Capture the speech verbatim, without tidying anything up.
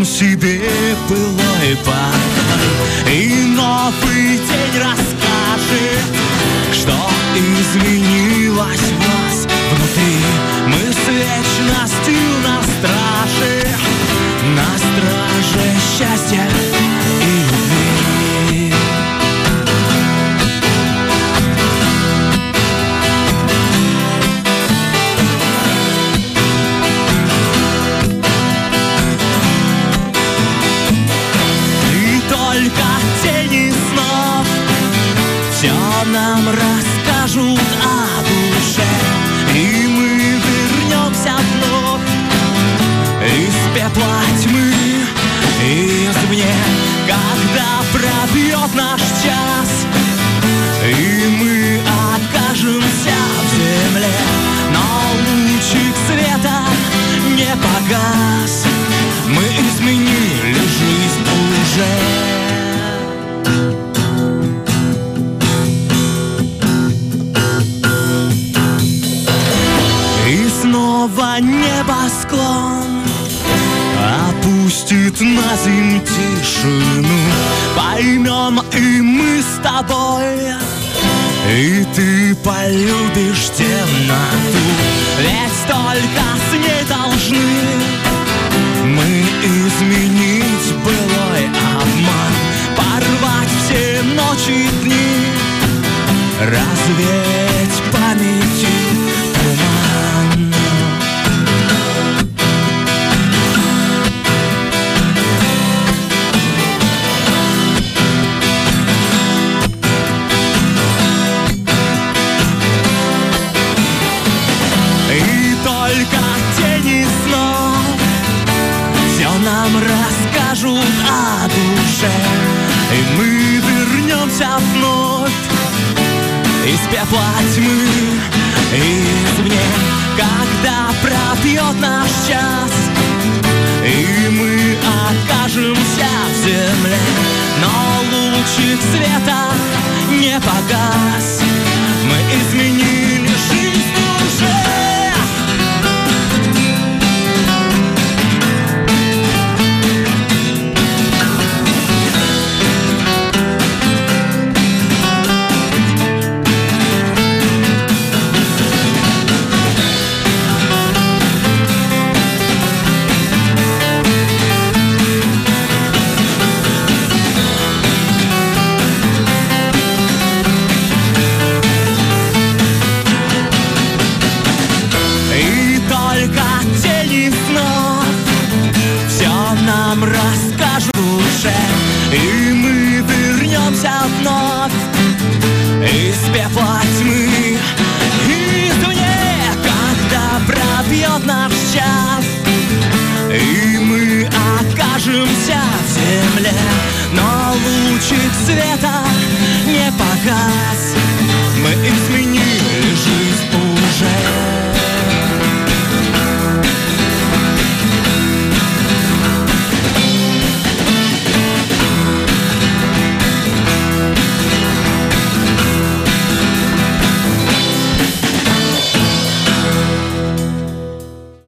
себе былой покой, и новый день расскажет, что изменилось в вас внутри. Мы с вечностью на страже, на страже счастья и любви. И только тени снов все нам расскажут о душе, и мы вернемся вновь из пепла тьмы, извне, когда пробьет наш час, и мы окажемся в земле, но лучик света не погас, мы изменили жизнь уже. Снова небосклон опустит на землю тишину. Поймем и мы с тобой, и ты полюбишь тем